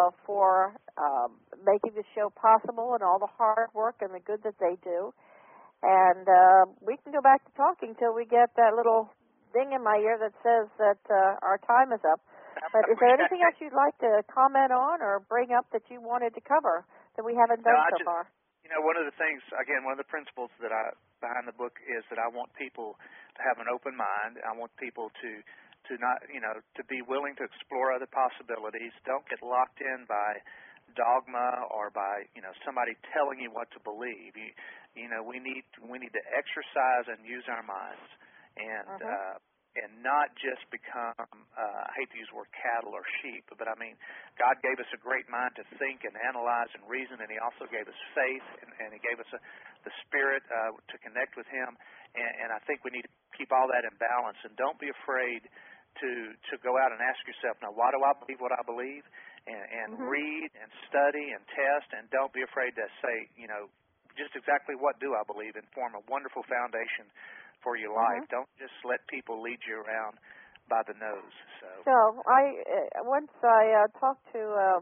for making the show possible and all the hard work and the good that they do. And we can go back to talking till we get that little ding in my ear that says that our time is up. But is there anything else you'd like to comment on or bring up that you wanted to cover that we haven't done so far? One of the things, again, one of the principles that behind the book is that I want people to have an open mind. I want people to not, to be willing to explore other possibilities. Don't get locked in by dogma or by, somebody telling you what to believe. We need to exercise and use our minds and not just become, I hate to use the word cattle or sheep, but I mean, God gave us a great mind to think and analyze and reason, and He also gave us faith, and He gave us the Spirit to connect with Him, and I think we need to keep all that in balance, and don't be afraid to go out and ask yourself, now, why do I believe what I believe? And read and study and test, and don't be afraid to say, just exactly what do I believe, and form a wonderful foundation for your life. Don't just let people lead you around by the nose. So once I talked to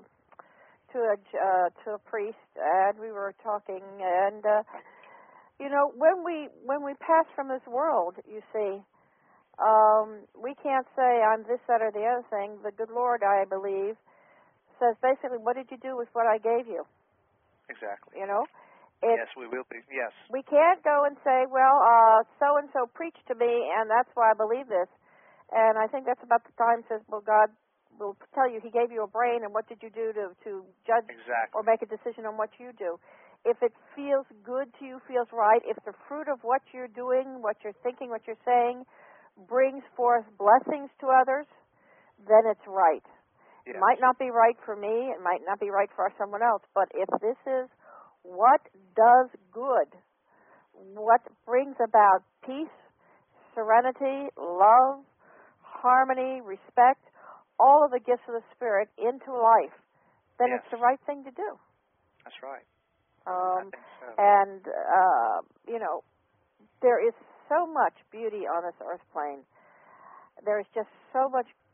a priest, and we were talking, and when we pass from this world, you see, we can't say I'm this, that, or the other thing. The good Lord, I believe, says basically, what did you do with what I gave you? Exactly. Yes, we will be. Yes. We can't go and say, well, so-and-so preached to me, and that's why I believe this. And I think that's about the time says, well, God will tell you He gave you a brain, and what did you do to judge or make a decision on what you do? If it feels good to you, feels right, if the fruit of what you're doing, what you're thinking, what you're saying brings forth blessings to others, then it's right. Yes. It might not be right for me. It might not be right for someone else. But if this is what does good, what brings about peace, serenity, love, harmony, respect, all of the gifts of the Spirit into life, then it's the right thing to do. That's right. I think so. And, there is so much beauty on this earth plane. There's just so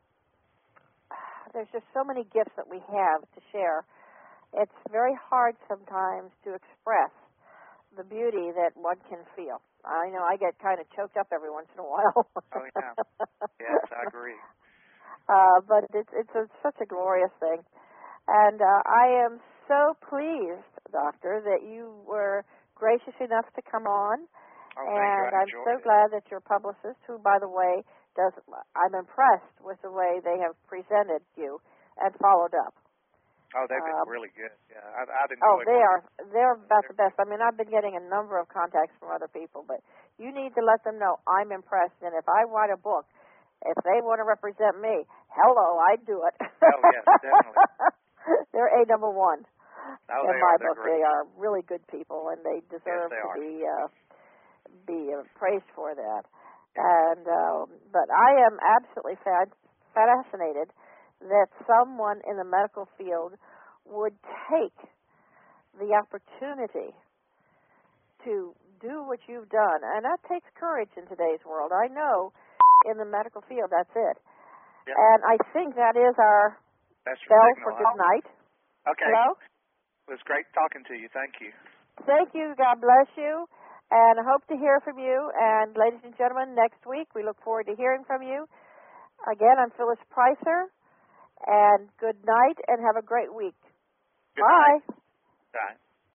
many gifts that we have to share. It's very hard sometimes to express the beauty that one can feel. I know I get kind of choked up every once in a while. Oh, yeah. Yes, I agree. But it's such a glorious thing. And I am so pleased, Doctor, that you were gracious enough to come on. Oh, and I'm so glad that your publicist, who, by the way, I'm impressed with the way they have presented you and followed up. Oh, they've been really good. Yeah, I've enjoyed. They're about the best. I mean, I've been getting a number of contacts from other people, but you need to let them know I'm impressed. And if I write a book, if they want to represent me, hello, I'd do it. Oh, yes, definitely. They're number one. Oh, in my book, great. they are really good people, and they deserve to be praised for that. And but I am absolutely fascinated that someone in the medical field would take the opportunity to do what you've done. And that takes courage in today's world. I know in the medical field that's it. Yep. And I think that is our bell for good night. Okay. Hello? It was great talking to you. Thank you. Thank you. God bless you. And I hope to hear from you. And ladies and gentlemen, next week we look forward to hearing from you. Again, I'm Phyllis Pricer. And good night and have a great week. Good night. Bye. Bye.